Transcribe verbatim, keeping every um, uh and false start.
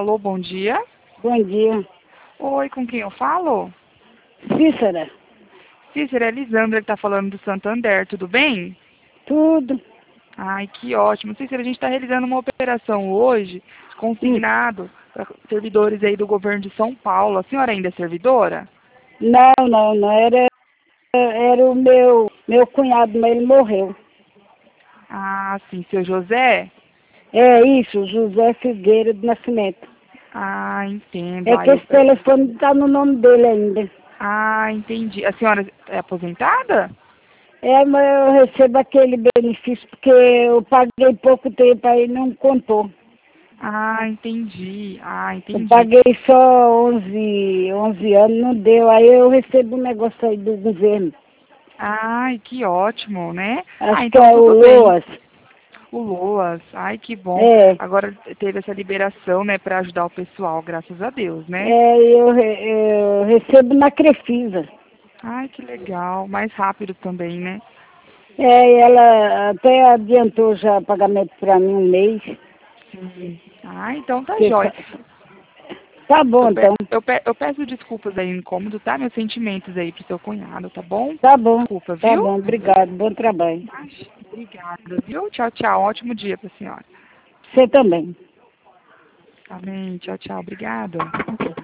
Alô, bom dia. Bom dia. Oi, com quem eu falo? Cícera. Cícera, é Elisandra que está falando do Santander, tudo bem? Tudo. Ai, que ótimo. Cícera, a gente está realizando uma operação hoje, consignado para servidores aí do governo de São Paulo. A senhora ainda é servidora? Não, não, não. Era, era o meu, meu cunhado, mas ele morreu. Ah, sim, seu José? É isso, José Figueira do Nascimento. Ah, entendo. É Ah, que eu... esse telefone está no nome dele ainda. ah, entendi. A senhora é aposentada? É, mas eu recebo aquele benefício porque eu paguei pouco tempo aí não contou. Ah, entendi. Ah, Eu entendi. paguei só onze, onze anos, não deu. Aí eu recebo um negócio aí do governo. Ai, que ótimo, né? Ah, Acho que então é o tudo bem. Loas. O Loas, ai que bom. É. Agora teve essa liberação, né, para ajudar o pessoal, graças a Deus, né? É, eu, re- eu recebo na Crefisa. Ai, que legal. Mais rápido também, né? É, e ela até adiantou já o pagamento para mim um mês. Sim. Ah, então tá Que jóia. fa- Tá Eu, bom, pe então. eu, pe eu peço desculpas aí, incômodo, tá? Meus sentimentos aí pro seu cunhado, tá bom? Tá bom. Desculpa, Tá viu? bom, obrigado. Bom trabalho. Mas, obrigada, viu? Tchau, tchau. Ótimo dia pra senhora. Você também. Amém. Tchau, tchau. Obrigada.